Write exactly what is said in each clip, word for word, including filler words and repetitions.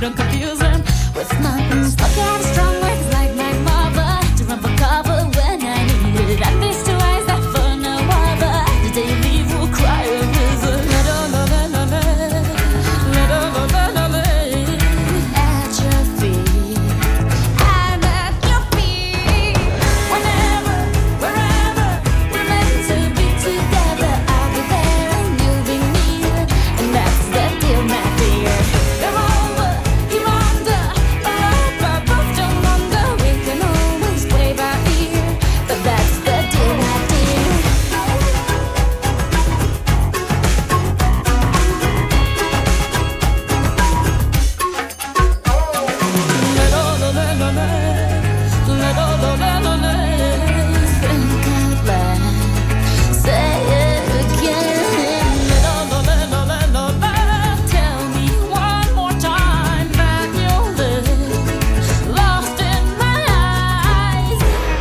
don't confuse them with nothing. Stuck out strong words like my mother to run for cover when I need it. At least two eyes that for no other. The day you leave will cry a river. At your feet, I'm at your feet. Whenever, wherever we're meant to be together, I'll be there and you'll be near, and that's the deal, my dear. Come over, you're under, but we're both don't under. We can always play by ear, but that's the deal, my dear. Think out loud, say it again. Tell me one more time that you'll live lost in my eyes.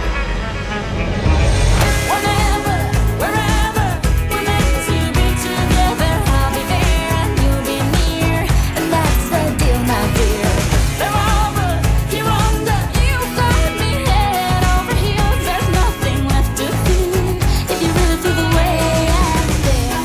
Whenever, wherever we're meant to be together, I'll be there and you'll be near, and that's the deal, my dear. They're over, you're under, you've got me head over heels. There's nothing left to fear if you really feel the way I feel.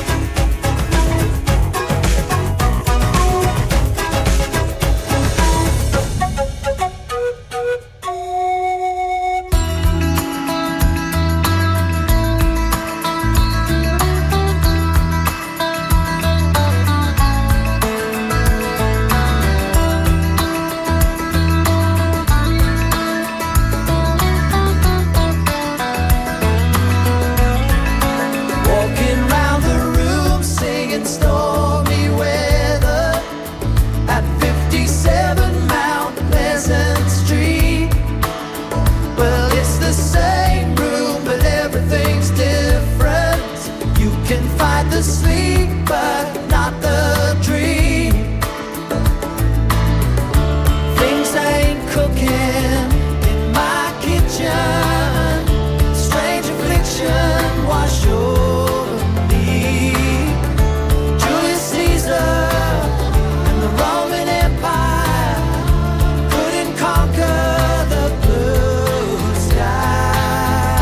Walking round the room singing stormy weather at fifty-seven Mount Pleasant Street. Well, it's the same room, but everything's different. You can fight the sleep, but not the dream. Things ain't cooking in my kitchen. Strange affliction wash over me. Julius Caesar and the Roman Empire couldn't conquer the blue sky.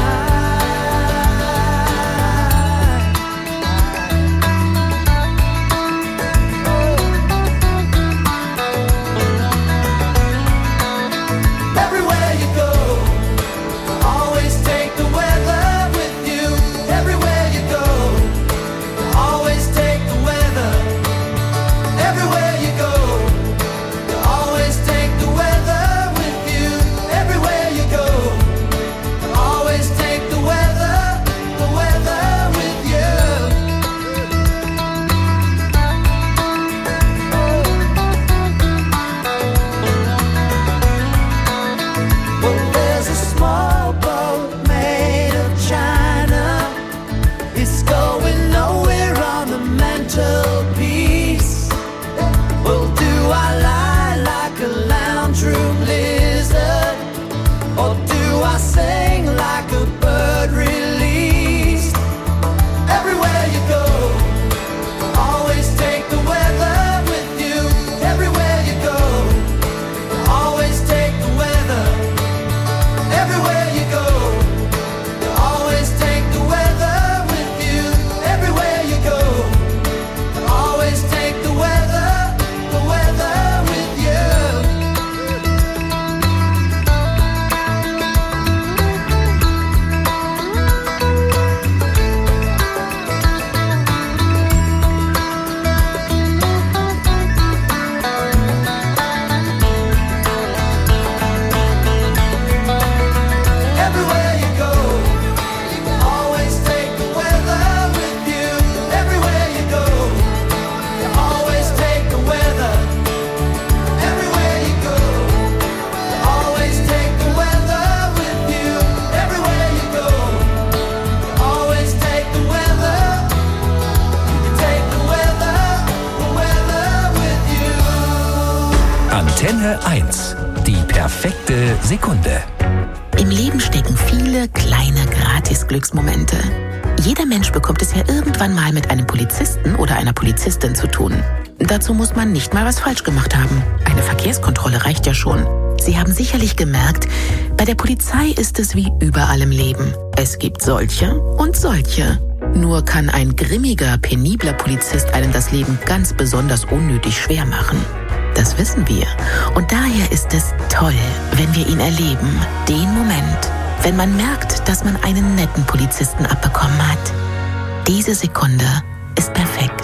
Everywhere you go, always take the weather with you. Everywhere you go, always take the weather. Everywhere you go, always take the weather with you. Everywhere you go, always take the weather, the weather with you. Well, there's a small boat made of china. It's going nowhere on the mantelpiece. Well, do I lie like a lounge room lizard, or do I sing like a bird released? Everywhere you go, always take the weather with you. Everywhere you go, always take the weather. Everywhere you go, always take the weather with you. Everywhere you go, always take the weather, the weather with you. Everywhere you go, always take the weather with you. Everywhere you go, always take the weather. Everywhere you go, always take the weather with you. Everywhere you go, always take the weather. Take the weather, the weather with you. Antenne eins. Die perfekte Sekunde. Im Leben stecken viele kleine Gratis-Glücksmomente. Jeder Mensch bekommt es ja irgendwann mal mit einem Polizisten oder einer Polizistin zu tun. Dazu muss man nicht mal was falsch gemacht haben. Eine Verkehrskontrolle reicht ja schon. Sie haben sicherlich gemerkt, bei der Polizei ist es wie überall im Leben. Es gibt solche und solche. Nur kann ein grimmiger, penibler Polizist einem das Leben ganz besonders unnötig schwer machen. Das wissen wir. Und daher ist es toll, wenn wir ihn erleben. Den Moment, wenn man merkt, dass man einen netten Polizisten abbekommen hat. Diese Sekunde ist perfekt.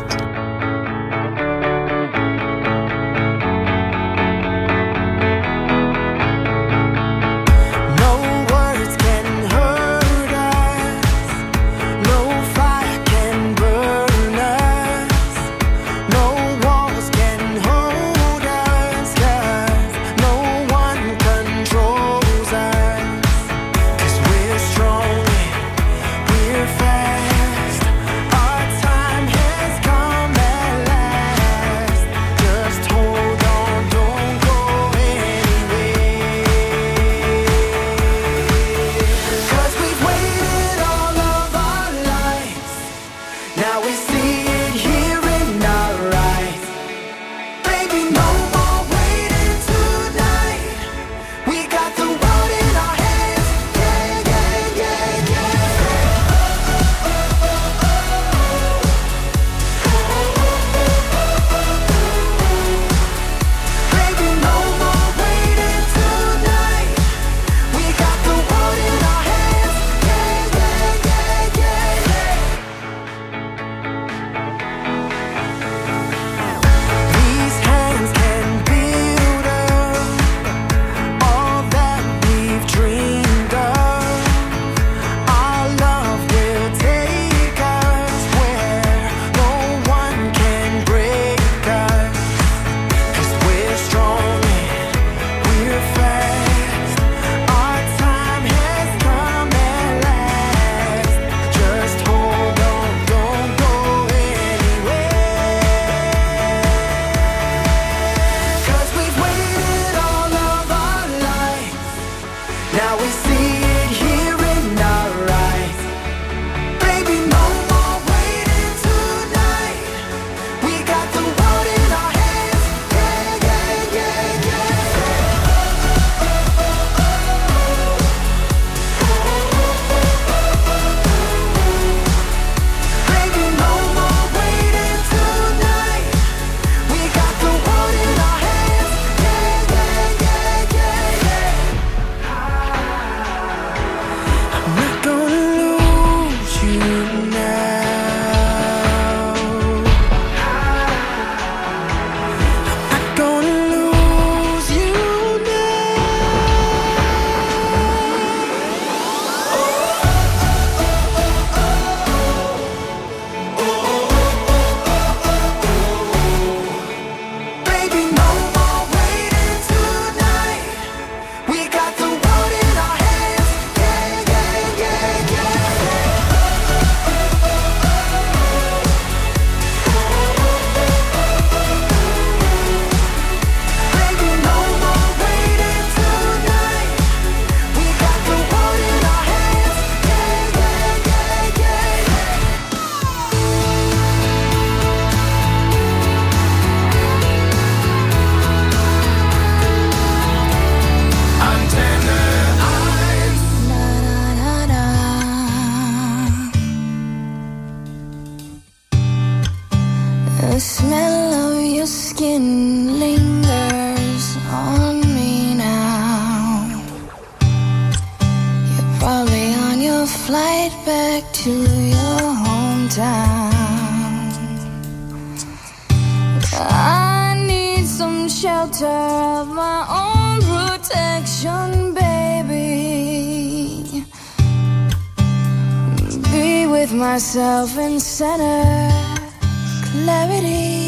The smell of your skin lingers on me now. You're probably on your flight back to your hometown. I need some shelter of my own protection, baby. Be with myself in center clarity.